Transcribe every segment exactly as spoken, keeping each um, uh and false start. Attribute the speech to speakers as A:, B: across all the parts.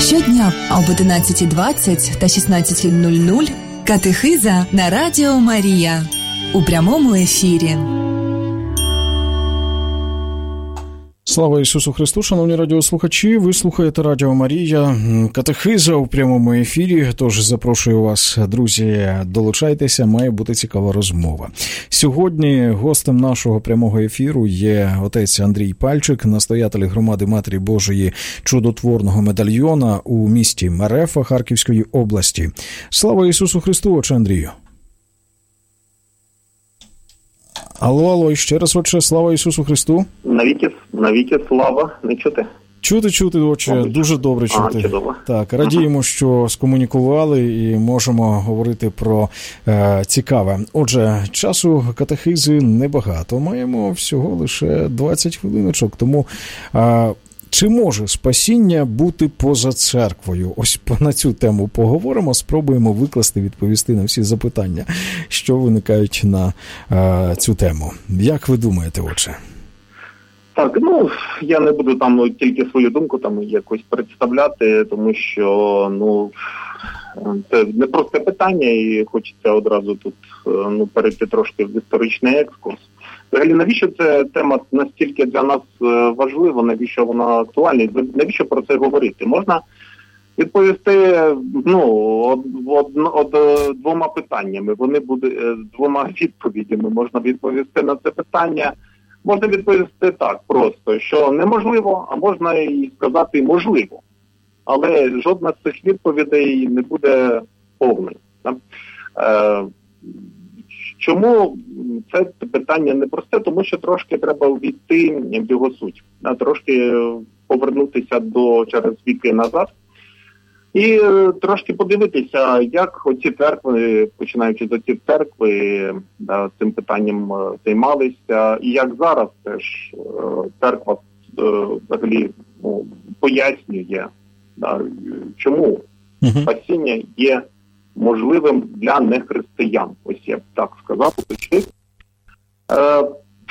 A: Щодня об одинадцятій двадцять та шістнадцятій нуль нуль катехиза на Радіо Марія у прямому ефірі.
B: Слава Ісусу Христу, шановні радіослухачі, ви слухаєте Радіо Марія, катехиза у прямому ефірі, тож запрошую вас, друзі, долучайтеся, має бути цікава розмова. Сьогодні гостем нашого прямого ефіру є отець Андрій Пальчик, настоятель громади Матері Божої Чудотворного медальйона у місті Мерефа Харківської області. Слава Ісусу Христу, отче Андрію! Алло, алло, ще раз, отче, слава Ісусу Христу.
C: Навіки, навіки слава, не чути?
B: Чути, чути, отче, Мабуть. Дуже добре чути.
C: А,
B: так, радіємо, ага. що скомунікували і можемо говорити про е, цікаве. Отже, часу катехизи небагато, маємо всього лише двадцять хвилиночок, тому... Е, Чи може спасіння бути поза церквою? Ось на цю тему поговоримо, спробуємо викласти, відповісти на всі запитання, що виникають на е, цю тему. Як ви думаєте, отче?
C: Так, ну, я не буду там тільки свою думку там якось представляти, тому що, ну, це непросте питання і хочеться одразу тут, ну, перейти трошки в історичний екскурс. Взагалі, навіщо ця тема настільки для нас важлива, навіщо вона актуальна, навіщо про це говорити? Можна відповісти, ну, од, од, од, двома питаннями, вони будуть двома відповідями. Можна відповісти на це питання, можна відповісти так просто, що неможливо, а можна і сказати можливо. Але жодна з цих відповідей не буде повною. Е, Чому це питання непросте? Тому що трошки треба увійти в його суть, трошки повернутися до через віки назад і трошки подивитися, як оці церкви, починаючи з отців церкви, да, цим питанням займалися, і як зараз теж церква взагалі, ну, пояснює, да, чому спасіння є можливим для нехристиян. Ось я б так сказав. Е,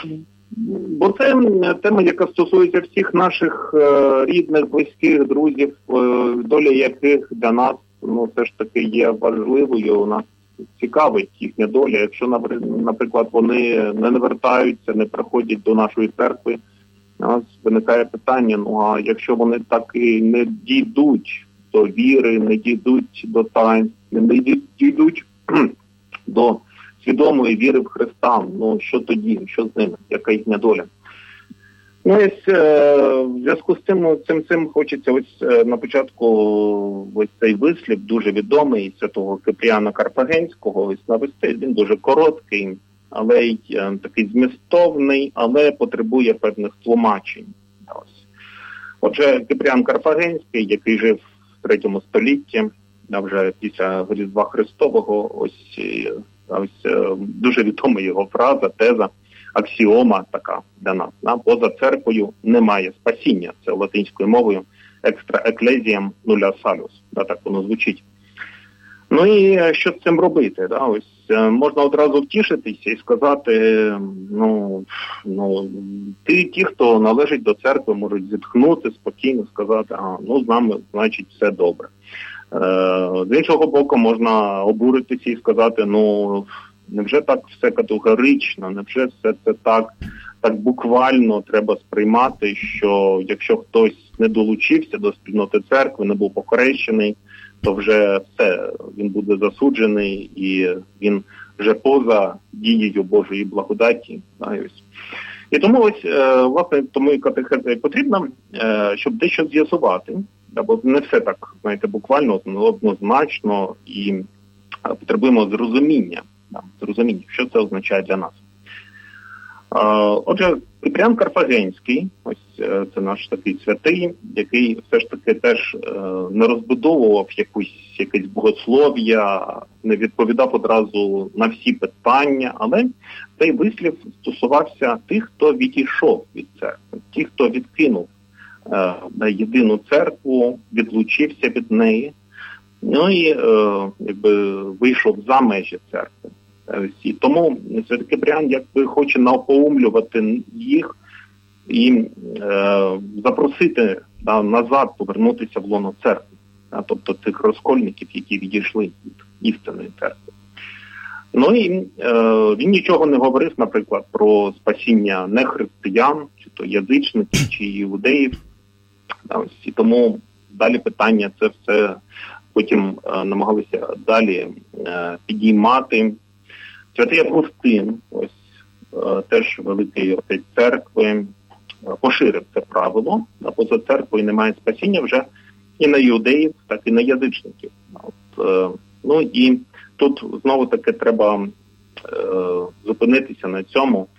C: бо це тема, яка стосується всіх наших е, рідних, близьких, друзів, е, доля яких для нас, ну, все ж таки є важливою. Нас цікавить їхня доля. Якщо, наприклад, вони не навертаються, не приходять до нашої церкви, у нас виникає питання, ну а якщо вони так і не дійдуть до віри, не дійдуть до таїнств, не дійдуть до свідомої віри в Христа, ну що тоді, що з ними, яка їхня доля? Ну, ось е, в зв'язку з цим, цим, цим хочеться ось е, на початку ось цей вислів, дуже відомий, святого Кипріана Карфагенського, ось навести. Він дуже короткий, але й е, такий змістовний, але потребує певних тлумачень. Ось. Отже, Кипріан Карфагенський, який жив в третьому столітті, вже після Різдва Христового, ось, ось дуже відома його фраза, теза, аксіома така для нас. Поза церквою немає спасіння. Це латинською мовою екстра еклезіям нуля салюс. Да, так воно звучить. Ну і що з цим робити? Да? Ось можна одразу втішитися і сказати, ну, ну ті, ті, хто належить до церкви, можуть зітхнути спокійно, сказати, а, ну, з нами, значить, все добре. З іншого боку, можна обуритися і сказати, ну, невже так все категорично, невже все це так, так буквально треба сприймати, що якщо хтось не долучився до спільноти церкви, не був похрещений, то вже все, він буде засуджений і він вже поза дією Божої благодаті. І тому ось, власне, тому і катехеза потрібна, щоб дещо з'ясувати, бо не все так, знаєте, буквально, однозначно, і потребуємо зрозуміння, зрозуміння, що це означає для нас. Отже, Кипріан Карфагенський, ось це наш такий святий, який все ж таки теж не розбудовував якусь, якесь богослов'я, не відповідав одразу на всі питання, але цей вислів стосувався тих, хто відійшов від церкви, тих, хто відкинув е, єдину церкву, відлучився від неї, ну і е, якби вийшов за межі церкви. І тому святий Кипріан якби хоче напоумлювати їх і е, запросити да, назад повернутися в лоно церкви. а, тобто цих розкольників, які відійшли від істинної церкви. Ну і е, він нічого не говорив, наприклад, про спасіння не християн, чи то язичників, чи іудеїв. Ось, і тому далі питання це все потім е, намагалися далі е, підіймати. Святий Августин, ось е, теж великий отець церкви, е, поширив це правило, а поза церквою немає спасіння вже і на іудеїв, так і на язичників. От, е, ну і тут знову-таки треба е, зупинитися на цьому.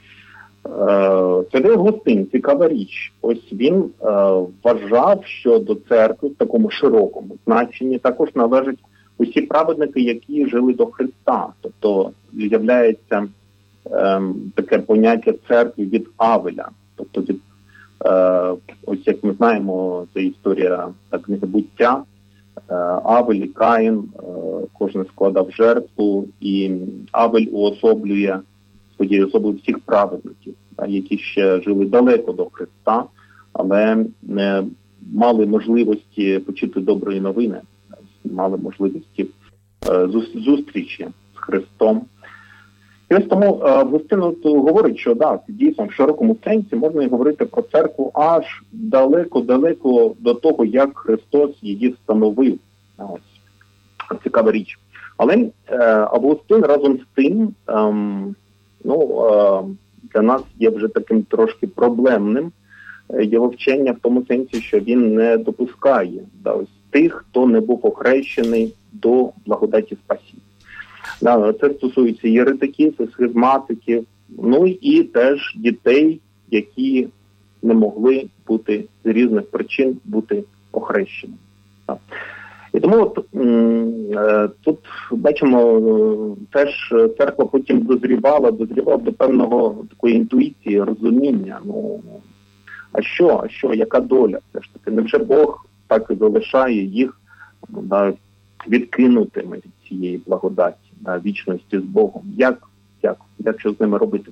C: Е, Святий Августин, цікава річ, ось він е, вважав, що до церкви в такому широкому значенні також належать усі праведники, які жили до Христа. Тобто з'являється е, таке поняття церкви від Авеля. Тобто від, е, ось як ми знаємо, це історія так, книги Буття, Авель і Каїн, кожен складав жертву, і Авель уособлює своєю особою всіх праведників, які ще жили далеко до Христа, але не мали можливості почути доброї новини, мали можливості зустрічі з Христом. І ось тому Августин говорить, що да, дійсно в широкому сенсі можна і говорити про церкву аж далеко-далеко до того, як Христос її встановив. Ось цікава річ. Але е, Августин разом з тим ем, ну, е, для нас є вже таким трошки проблемним його вчення в тому сенсі, що він не допускає да, ось тих, хто не був охрещений до благодаті спасіння. Да, це стосується єретиків, схизматиків, ну і теж дітей, які не могли бути з різних причин бути охрещеними. Да. І тому от, е, тут бачимо, теж церква потім дозрівала, дозрівала до певного такої інтуїції, розуміння. Ну, а що, а що, яка доля? Все ж таки, невже Бог так і залишає їх да, відкинутими від цієї благодаті, да, вічності з Богом? Як, як, як що з ними робити?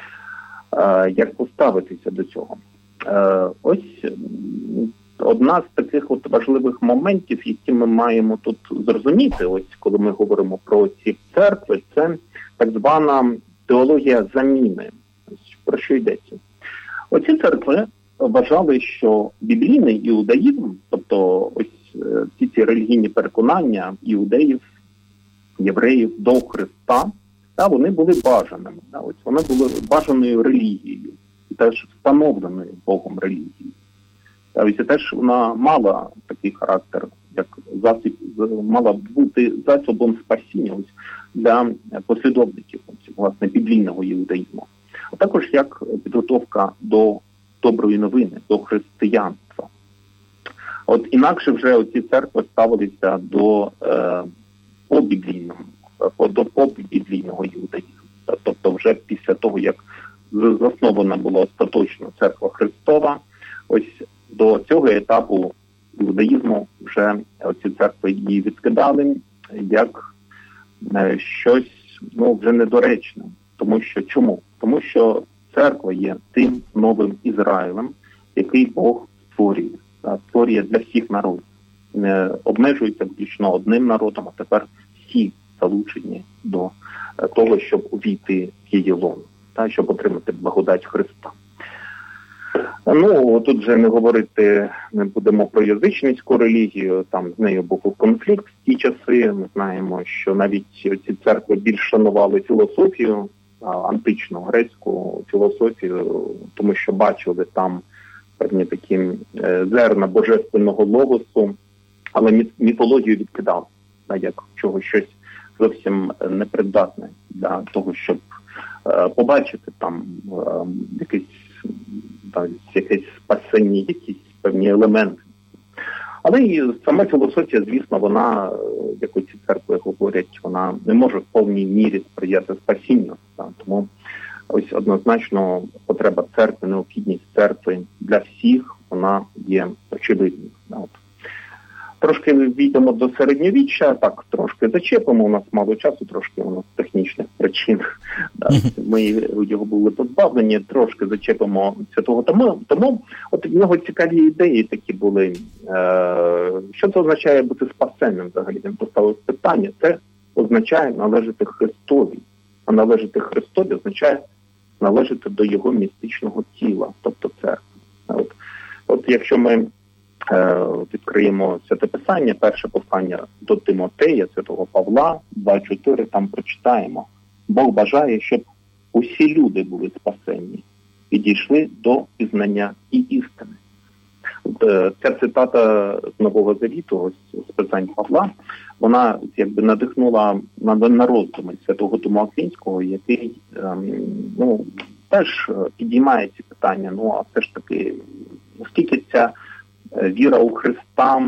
C: Е, як поставитися до цього? Е, ось одна з таких от важливих моментів, які ми маємо тут зрозуміти, ось коли ми говоримо про ці церкви, це так звана теологія заміни. Ось про що йдеться? Оці церкви вважали, що біблійний іудаїзм, тобто ось всі ці релігійні переконання іудеїв, євреїв до Христа, та, вони були бажаними. Та, ось вони були бажаною релігією, і теж встановленою Богом релігією. Та, ось теж вона мала такий характер, як засіб, мала бути засобом спасіння ось, для послідовників ось, власне, біблійного іудаїзму. А також як підготовка до доброї новини, до християнства. От інакше вже оці церкви ставилися до е, побіблійного, до побіблійного іудаїзму. Тобто вже після того, як заснована була остаточно церква Христова, ось до цього етапу іудаїзму вже оці церкви її відкидали як е, щось ну, вже недоречне. Тому що чому? Тому що церква є тим новим Ізраїлем, який Бог створює, да, створює для всіх народів. Не обмежується виключно одним народом, а тепер всі залучені до того, щоб увійти в її лоно, да, щоб отримати благодать Христа. Ну, тут вже не говорити, не будемо про язичницьку релігію, там з нею був конфлікт в ті часи. Ми знаємо, що навіть ці церкви більш шанували філософію, античну, грецьку філософію, тому що бачили там певні такі зерна божественного логосу, але міфологію відкидав, як чого щось зовсім непридатне для того, щоб побачити там якесь, так, якесь спасення, якісь певні елементи. Але і сама філософія, звісно, вона, як оці церкви говорять, вона не може в повній мірі сприяти спасінню. Так? Тому ось однозначно потреба церкви, необхідність церкви для всіх, вона є очевидною. От. Трошки війдемо до середньовіччя, так, трошки зачепимо, у нас мало часу, трошки у нас технічних причин ми його були позбавлені, трошки зачепимо святого тому. Тому от в нього цікаві ідеї такі були. Що це означає бути спасенним взагалі? Він поставив питання. Це означає належати Христові. А належати Христові означає належати до його містичного тіла, тобто церкви. От, от якщо ми е, відкриємо Святе Писання, перше послання до Тимотея, святого Павла, два чотири, там прочитаємо. Бог бажає, щоб усі люди були спасені і дійшли до пізнання і істини. Ця цитата з Нового Завіту, з Писань Павла, вона якби надихнула на, на роздуми святого Тому Аквінського, який ну, теж підіймає ці питання. Ну, а все ж таки, наскільки ця віра у Христа,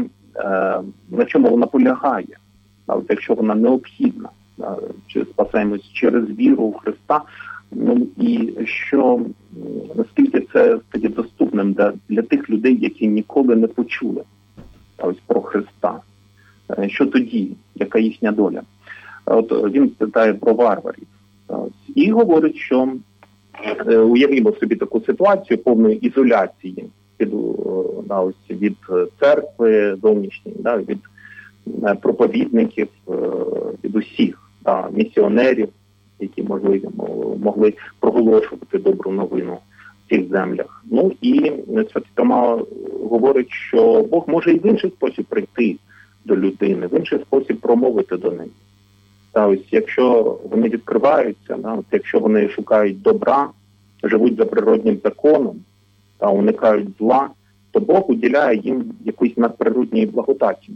C: на чому вона полягає, навіть якщо вона необхідна, чи спасаємось через віру у Христа, ну, і що, наскільки це стає доступним для, для тих людей, які ніколи не почули ось про Христа. Що тоді? Яка їхня доля? От він питає про варварів. Ось, і говорить, що е, уявімо собі таку ситуацію повної ізоляції від, да, ось, від церкви зовнішньої, да, від е, проповідників, е, від усіх, да, місіонерів, які можливо могли проголошувати добру новину в цих землях. Ну і Святий Тома говорить, що Бог може і в інший спосіб прийти до людини, в інший спосіб промовити до неї. Та ось, якщо вони відкриваються, да, от, якщо вони шукають добра, живуть за природнім законом та уникають зла, то Бог уділяє їм якоїсь надприродньої благодаті.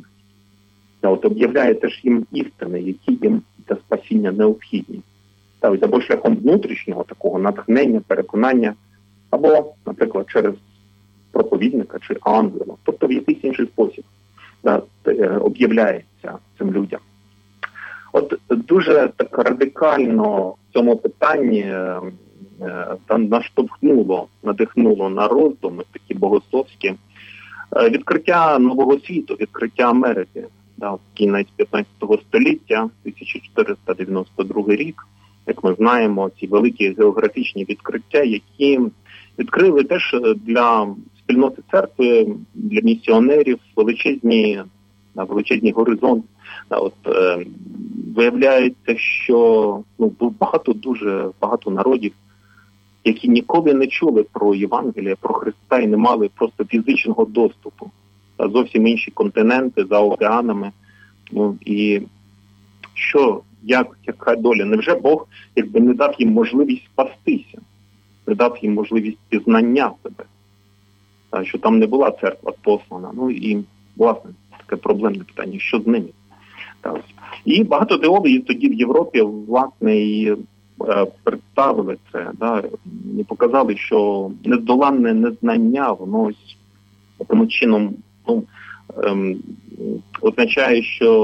C: Та от об'являє теж їм істини, які їм для спасіння необхідні. Та ось, або шляхом внутрішнього такого натхнення, переконання, або, наприклад, через проповідника чи ангела, тобто в якийсь інший спосіб да, об'являється цим людям. От дуже так радикально в цьому питанні е, е, наштовхнуло, надихнуло на роздуми такі богословські е, відкриття нового світу, відкриття Америки, да, в кінець п'ятнадцятого століття, тисяча чотириста дев'яносто другий рік. Як ми знаємо, ці великі географічні відкриття, які відкрили теж для спільноти церкви, для місіонерів величезні, величезні горизонти. От, е, виявляється, що ну, багато, дуже багато народів, які ніколи не чули про Євангеліє, про Христа і не мали просто фізичного доступу. Та зовсім інші континенти за океанами. Ну, і що, як, яка доля? Невже Бог якби не дав їм можливість спастися, не дав їм можливість пізнання себе? Та, що там не була церква послана. Ну і, власне, таке проблемне питання, що з ними? Та, і багато теологів тоді в Європі, власне, і е, представили це, да, і показали, що нездоланне незнання, воно ось таким чином ну, ем, означає,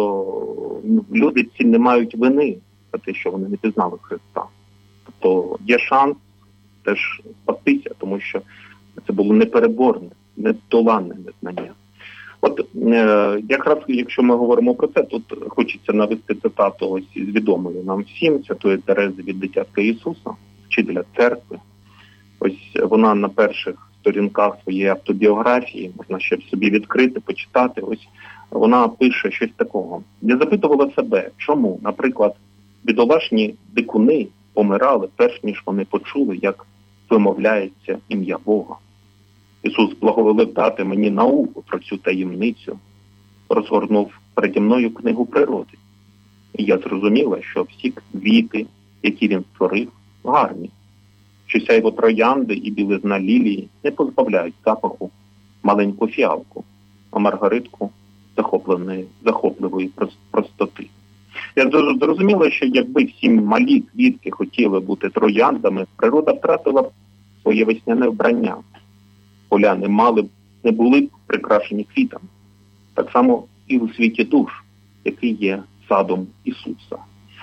C: що люди ці не мають вини за те, що вони не пізнали Христа. Тобто є шанс теж спастися, тому що це було непереборне, нездоланне незнання. От е, якраз, якщо ми говоримо про це, тут хочеться навести цитату ось із відомої нам всім Святої Терези від Дитятка Ісуса, вчителя церкви. Ось вона на перших сторінках своєї автобіографії, можна ще собі відкрити, почитати. Ось вона пише щось такого. Я запитувала себе, чому, наприклад, бідолашні дикуни помирали, перш ніж вони почули, як вимовляється ім'я Бога. Ісус благоволив дати мені науку про цю таємницю, розгорнув переді мною книгу природи. І я зрозуміла, що всі квіти, які він створив, гарні, що сяйво троянди і білизна лілії не позбавляють запаху маленьку фіалку, а маргаритку захопленої, захопливої простоти. Я зрозуміла, що якби всі малі квітки хотіли бути трояндами, природа втратила б своє весняне вбрання. Поля не мали, не були б прикрашені квітами. Так само і у світі душ, який є садом Ісуса.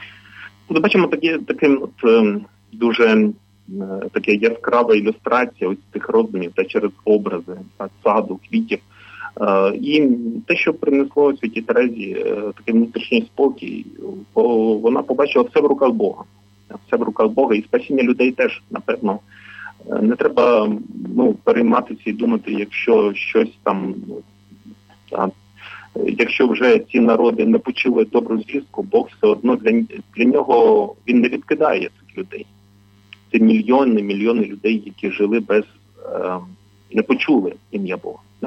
C: Тут бачимо такі, таким от, дуже така яскрава ілюстрація ось цих роздумів та через образи та саду, квітів. І те, що принесло Святій Терезі такий внутрішній спокій, бо вона побачила все в руках Бога. Все в руках Бога. І спасіння людей теж, напевно, не треба ну, перейматися і думати, якщо щось там, а, якщо вже ці народи не почули добру звістку, Бог все одно для, для нього, він не відкидає цих людей. Це мільйони, мільйони людей, які жили без, е, не почули ім'я Бога. Да?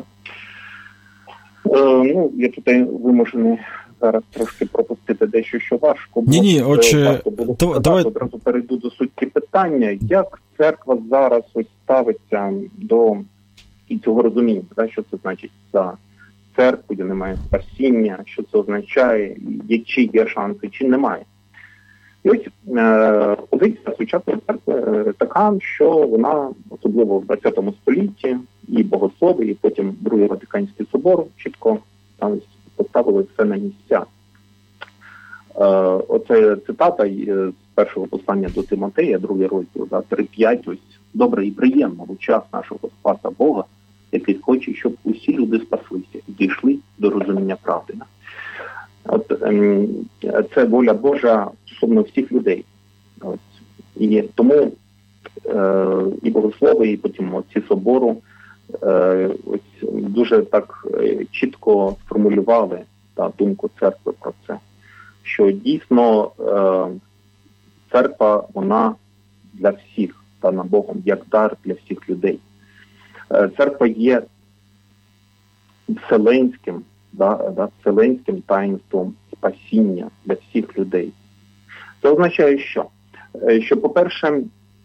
C: Е, ну, я тут вимушений зараз трошки пропустити дещо, що важко.
B: Ні-ні, отже,
C: то, давай одразу перейду до суті питання. Як церква зараз ось ставиться до і цього розуміння, да, що це значить за церкву, де немає спасіння, що це означає, чи є шанси, чи немає. І ось е, позиція сучасної церкви така, що вона, особливо в ХХ столітті, і богослови, і потім Другий Ватиканський собор чітко там поставили все на місця. Е, оце цитата з першого послання до Тимотея, другий розділ, да, три п'ять, ось добре і приємно в час нашого Спаса Бога, який хоче, щоб усі люди спаслися і дійшли до розуміння правди. От ем, це воля Божа стосовно всіх людей. Ось. І тому е, і богослови, і потім ці собору е, ось дуже так чітко сформулювали та, думку церкви про це, що дійсно е, церква, вона для всіх, дана Богом, як дар для всіх людей. Е, церква є вселенським, да, да, вселенським таїнством спасіння для всіх людей. Це означає, що? Що, по-перше,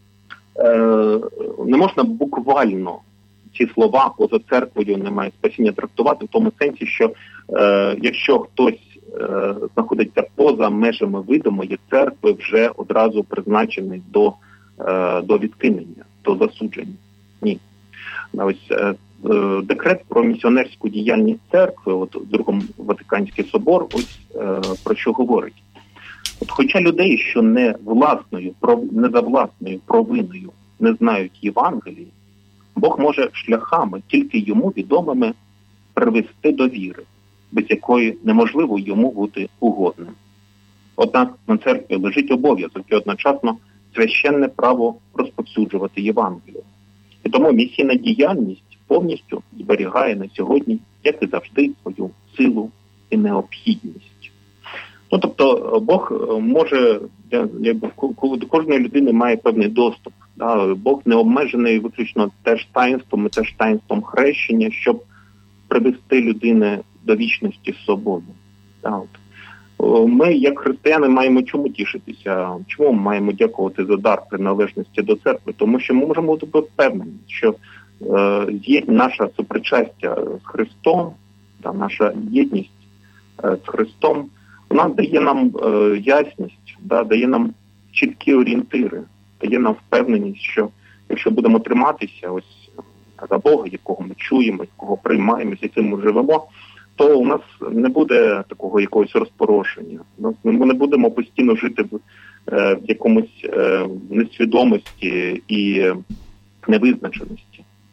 C: не можна буквально ці слова поза церквою немає спасіння трактувати в тому сенсі, що якщо хтось знаходиться поза межами видимої церкви, вже одразу призначений до, до відкинення, до засудження. Ні. Ось декрет про місіонерську діяльність церкви, от Другий Ватиканський собор, ось е, про що говорить. От хоча людей, що не власною, не за власною провиною не знають Євангелії, Бог може шляхами, тільки йому відомими, привести до віри, без якої неможливо йому бути угодним. Однак на церкві лежить обов'язок і одночасно священне право розповсюджувати Євангелію. І тому місійна діяльність повністю зберігає на сьогодні, як і завжди, свою силу і необхідність. Ну, тобто, Бог може, якби, коли до кожної людини має певний доступ. Да? Бог не обмежений виключно теж таїнством і теж таїнством хрещення, щоб привести людину до вічності з собою. Да? От. Ми, як християни, маємо чому тішитися? Чому ми маємо дякувати за дар приналежності до церкви? Тому що ми можемо бути впевнені, що є наша сопричастя з Христом, та наша єдність з Христом, вона дає нам ясність, да, дає нам чіткі орієнтири, дає нам впевненість, що якщо будемо триматися ось за Бога, якого ми чуємо, якого приймаємо, з яким ми живемо, то у нас не буде такого якогось розпорошення. Ми не будемо постійно жити в, в якомусь несвідомості і невизначеності.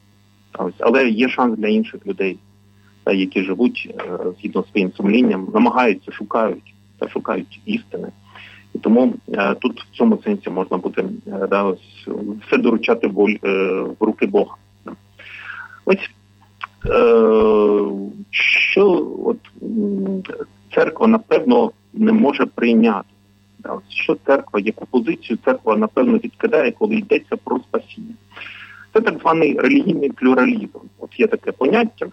C: Але є шанс для інших людей, які живуть згідно своїм сумлінням, намагаються, шукають та шукають істини. І тому тут в цьому сенсі можна буде да, ось, все доручати в, в руки Бога. Ось що от, церква, напевно, не може прийняти. Да, що церква, яку позицію церква, напевно, відкидає, коли йдеться про спасіння. Це так званий релігійний плюралізм. От є таке поняття,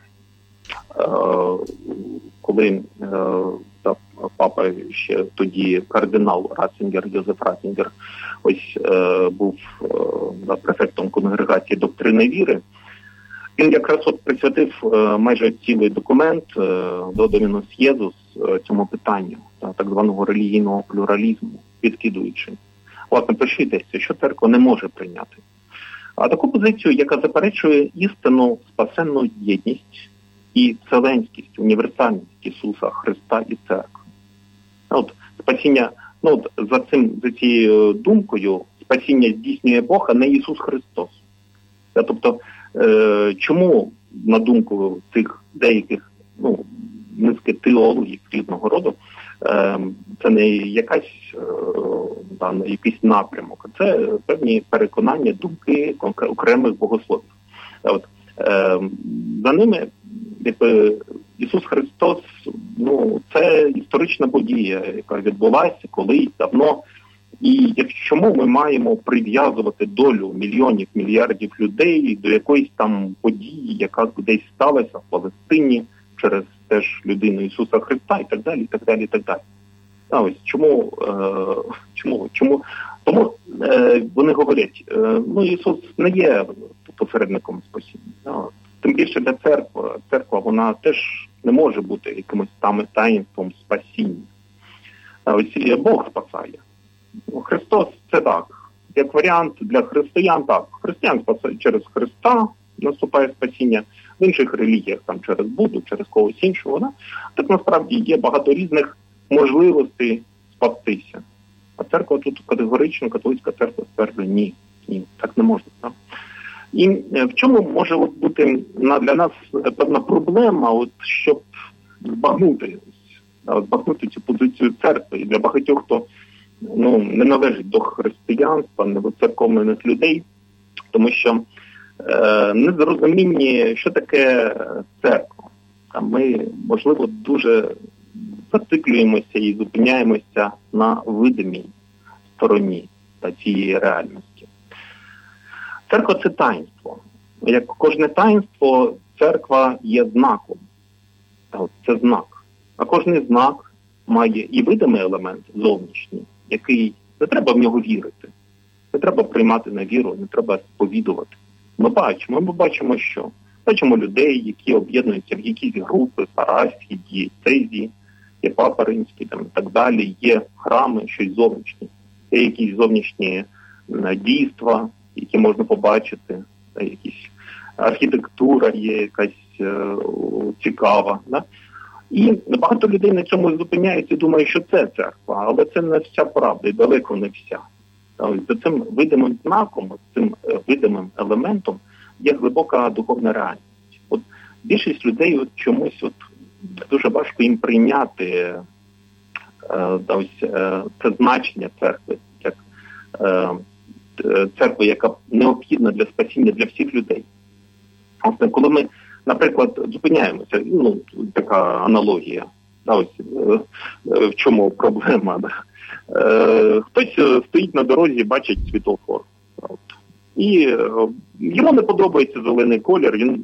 C: коли папа ще тоді кардинал Ратцингер, Йозеф Ратцингер, ось був префектом конгрегації доктрини віри, він якраз от присвятив майже цілий документ до Домінус Єзус цьому питанню, так званого релігійного плюралізму, відкидуючи. Власне, про що йдеться, що церква не може прийняти. А таку позицію, яка заперечує істинну спасенну єдність і вселенськість, універсальність Ісуса Христа і церкви. От спасіння, ну от за цим за цією думкою, спасіння здійснює Бог, а не Ісус Христос. Тобто, е, чому на думку цих деяких, ну, низки теологів різного роду, е, це не якась е, да, якийсь напрямок. Це певні переконання, думки окремих богословів. От, е, за ними, якби, Ісус Христос, ну, це історична подія, яка відбулася колись, давно. І чому ми маємо прив'язувати долю мільйонів, мільярдів людей до якоїсь там події, яка десь сталася в Палестині через теж людину Ісуса Христа і так далі, і так далі, і так далі. А ось чому, е, чому, чому? Тому е, вони говорять, е, ну Ісус не є посередником спасіння. Тим більше для церкви, церква, вона теж не може бути якимось там таїнством спасіння. А ось Бог спасає. Христос – це так. Як варіант для християн, так. Християн спасає через Христа, наступає спасіння. В інших релігіях, там через Будду, через когось іншого. Да? Так насправді є багато різних можливостей спастися. А церква тут категорично, католицька церква стверджує ні. Ні, так не можна. Так? І в чому може от бути для нас певна проблема, от, щоб збагнути, збагнути цю позицію церкви. І для багатьох, хто ну, не належить до християнства, не до церковних людей, тому що е, незрозумінні, що таке церква. А ми, можливо, дуже зациклюємося і зупиняємося на видимій стороні та цієї реальності. Церква – це таїнство. Як кожне таїнство, церква є знаком. Це знак. А кожен знак має і видимий елемент зовнішній, який не треба в нього вірити. Не треба приймати на віру, не треба сповідувати. Ми бачимо, ми бачимо що? Бачимо людей, які об'єднуються в якісь групи, парафії, дієцезії, є Папа Римський там, і так далі, є храми, щось зовнішнє, є якісь зовнішні дійства, які можна побачити, якісь архітектура є якась е, цікава. Да? І багато людей на цьому зупиняються і думають, що це церква, але це не вся правда і далеко не вся. За цим видимим знаком, цим видимим елементом є глибока духовна реальність. От більшість людей от чомусь от дуже важко їм прийняти е, ось, е, це значення церкви, як е, церкви, яка необхідна для спасіння для всіх людей. Власне, коли ми, наприклад, зупиняємося, ну, така аналогія, да, ось, е, в чому проблема. Да? Е, хтось стоїть на дорозі, бачить світлофор. От. І е, йому не подобається зелений колір, він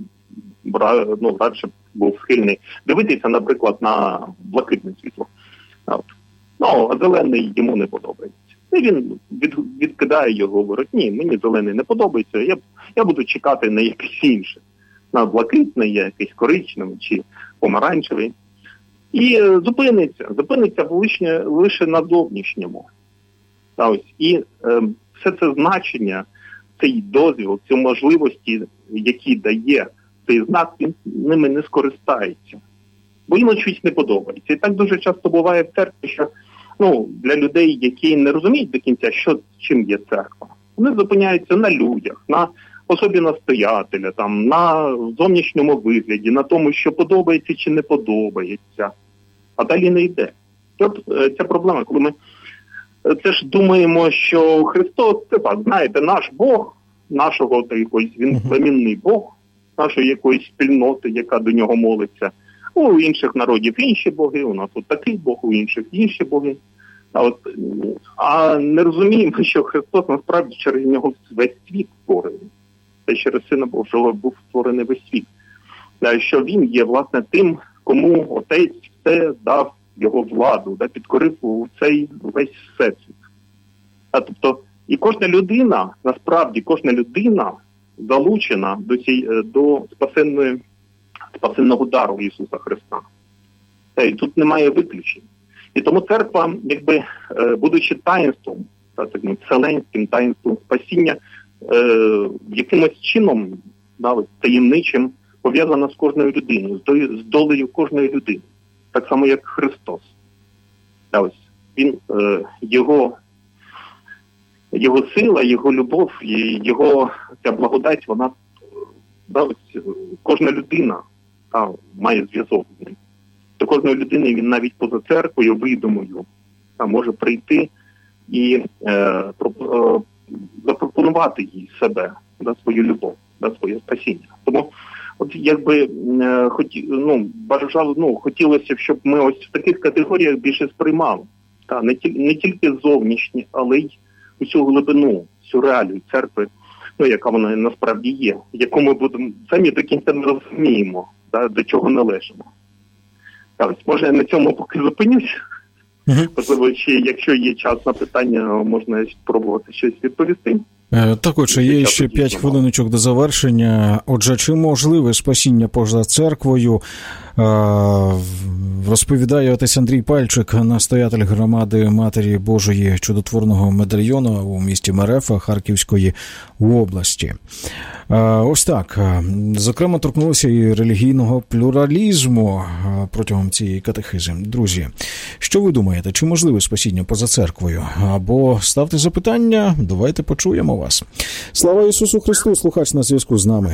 C: ну, радше був схильний дивитися, наприклад, на блакитне світло. От. Ну, а зелений йому не подобається. І він від, відкидає його, говорить, ні, мені зелений не подобається, я, я буду чекати на якийсь інший. На блакитний, якийсь коричневий чи помаранчевий. І е, зупиниться, зупиниться лише, лише на зовнішньому. Та ось. І е, все це значення, цей дозвіл, ці можливості, які дає цей знак, він ними не скористається. Бо йому щось не подобається. І так дуже часто буває в церкві, що ну, для людей, які не розуміють до кінця, що, чим є церква, вони зупиняються на людях, на особі настоятеля, там, на зовнішньому вигляді, на тому, що подобається чи не подобається. А далі не йде. От ця проблема, коли ми це ж думаємо, що Христос, це так, знаєте, наш Бог, нашого якийсь, він племінний Бог, нашої якоїсь спільноти, яка до нього молиться. У інших народів інші боги, у нас от такий Бог, у інших інші боги. А, от, а не розуміємо, що Христос насправді через нього весь світ створений. Це через Сина Божого був створений весь світ. Що він є, власне, тим, кому Отець все дав його владу, да, підкорив у цей весь всесвіт. А, тобто, і кожна людина, насправді, кожна людина залучена до, цій, до спасенної, спасенного дару Ісуса Христа. Та, і тут немає виключень. І тому церква, якби, будучи таїнством, так, вселенським таїнством спасіння, е, якимось чином, да, таємничим, пов'язана з кожною людиною, з долею кожної людини. Так само, як Христос. Да, ось, він, е, його, його сила, його любов, його ця благодать, вона, да, ось, кожна людина да, має зв'язок з ним. До кожної людини він навіть поза церквою, видимою, може прийти і е, про, е, запропонувати їй себе, да, свою любов, да, своє спасіння. Тому от якби е, хоті, ну, бажало, ну, хотілося б, щоб ми ось в таких категоріях більше сприймали. Та, не, ті, не тільки зовнішні, але й усю глибину, всю реалію церкви, ну, яка вона насправді є, яку ми будемо самі до кінця не розуміємо, да, до чого належимо. Так, може, я на цьому поки зупинюсь. Можливо, uh-huh. ще, якщо є час на питання, можна спробувати щось відповісти.
B: Так, отже, є ще п'ять хвилиночок до завершення. Отже, чи можливе спасіння поза церквою? Розповідає отець Андрій Пальчик, настоятель громади Матері Божої Чудотворного медальйону у місті Мерефа Харківської області. Ось так. Зокрема, торкнулося і релігійного плюралізму протягом цієї катехизи. Друзі, що ви думаєте, чи можливе спасіння поза церквою? Або ставте запитання, давайте почуємо вас. Слава Ісусу Христу, слухач на зв'язку з нами.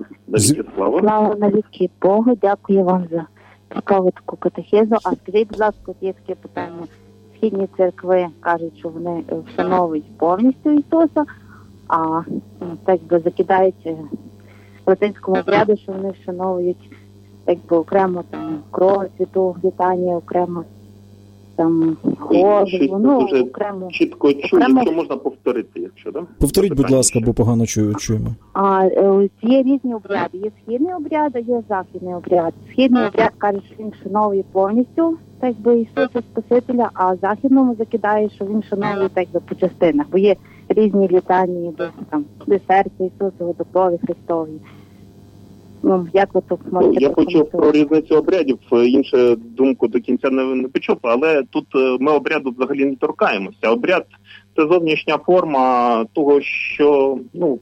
D: Слава навіки Богу, дякую вам за цікаву таку катехизу. А скажіть, будь ласка, є таке питання. Східні церкви кажуть, що вони вшановують повністю Ісуса, а так би закидають в латинському обряду, що вони вшановують так би окремо там кров, святу вітання, окремо там голову, ну, окремо.
C: Чітко чую, окремо... якщо можна повторити, якщо, да?
B: Повторіть, будь ласка, бо погано чую, чуємо.
D: А, є різні обряди. Є східний обряд, а є західний обряд. Східний обряд каже, що він шановує повністю, так би, Ісуса Спасителя, а західному закидає, що він шановує, так би, по частинах. Бо є різні літання до, там, до серця Ісусового, до крові Христової. Ну, як ви тут можете...
C: Я почув про різницю обрядів, іншу думку до кінця не, не почув, але тут ми обряду взагалі не торкаємося. Обряд – це зовнішня форма того, що ну,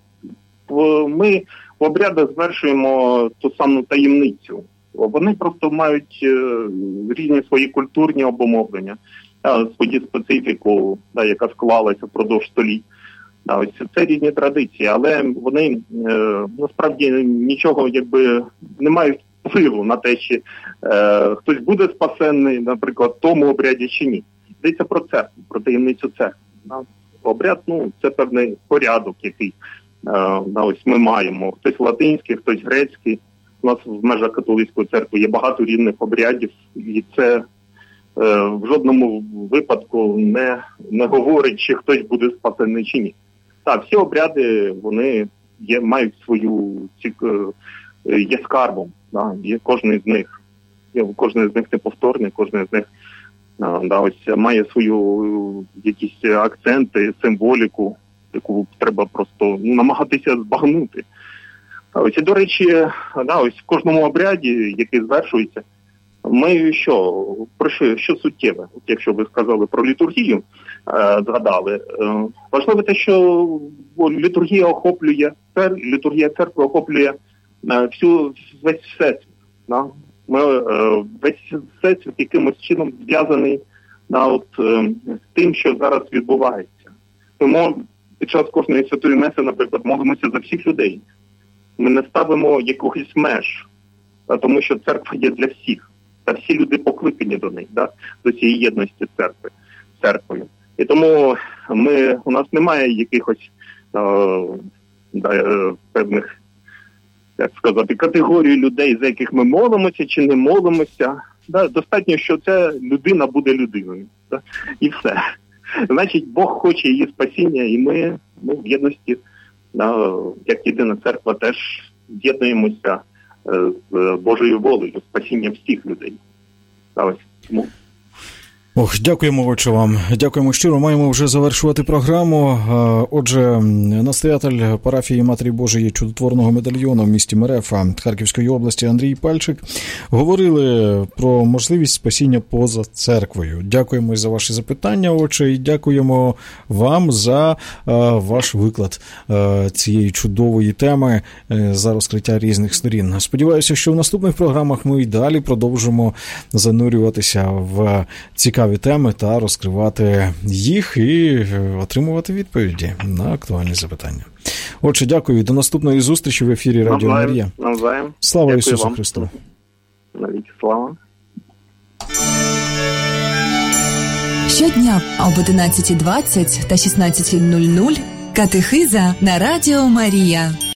C: ми в обрядах звершуємо ту саму таємницю. Вони просто мають різні свої культурні обумовлення, свою специфіку, да, яка склалася впродовж століть. Да, ось це різні традиції, але вони е, насправді нічого якби не мають впливу на те, чи е, хтось буде спасенний, наприклад, в тому обряді чи ні. Йдеться про церкву, про таємницю церкви. Да. Обряд, ну, це певний порядок, який е, да, ось ми маємо. Хтось латинський, хтось грецький. У нас в межах католицької церкви є багато різних обрядів, і це е, в жодному випадку не, не говорить, чи хтось буде спасений чи ні. Так, всі обряди, вони є, мають свою, є скарбом, да, є кожен з них, є, кожен з них неповторний, кожен з них да, ось, має свою якісь акценти, символіку, яку треба просто ну, намагатися збагнути. Ось, і, до речі, да, ось в кожному обряді, який звершується, ми що, про що, що суттєве? От якщо ви сказали про літургію, е, згадали, е, важливо те, що літургія охоплює, цер, літургія церкви охоплює е, всю, весь всесвіт. Да? Ми, е, весь всесвіт якимось чином зв'язаний да, от, е, з тим, що зараз відбувається. Тому під час кожної святої меси, наприклад, молимося за всіх людей. Ми не ставимо якихось меж, да, тому що церква є для всіх. Та всі люди покликані до неї, да? До цієї єдності церкви, церквою. І тому ми, у нас немає якихось е, да, певних, як сказати, категорій людей, за яких ми молимося чи не молимося. Да? Достатньо, що ця людина буде людиною. Да? І все. Значить, Бог хоче її спасіння, і ми ну, в єдності, да, як єдина церква, теж з'єднуємося з Божою волею, спасіння всіх людей. Ось. Тому.
B: Ох, дякуємо, отче, вам. Дякуємо щиро. Маємо вже завершувати програму. Отже, настоятель парафії Матері Божої Чудотворного медальйону в місті Мерефа Харківської області Андрій Пальчик говорили про можливість спасіння поза церквою. Дякуємо за ваші запитання, отче, і дякуємо вам за ваш виклад цієї чудової теми, за розкриття різних сторін. Сподіваюся, що в наступних програмах ми і далі продовжимо занурюватися в цікаві теми та розкривати їх і отримувати відповіді на актуальні запитання. Отже, дякую. До наступної зустрічі в ефірі Радіо Марія.
C: Навзаєм.
B: Слава
C: Дякую
B: Ісусу
C: вам.
B: Христу.
C: Навіть слава.
A: Щодня об одинадцятій двадцять та шістнадцятій нуль нуль катехиза на Радіо Марія.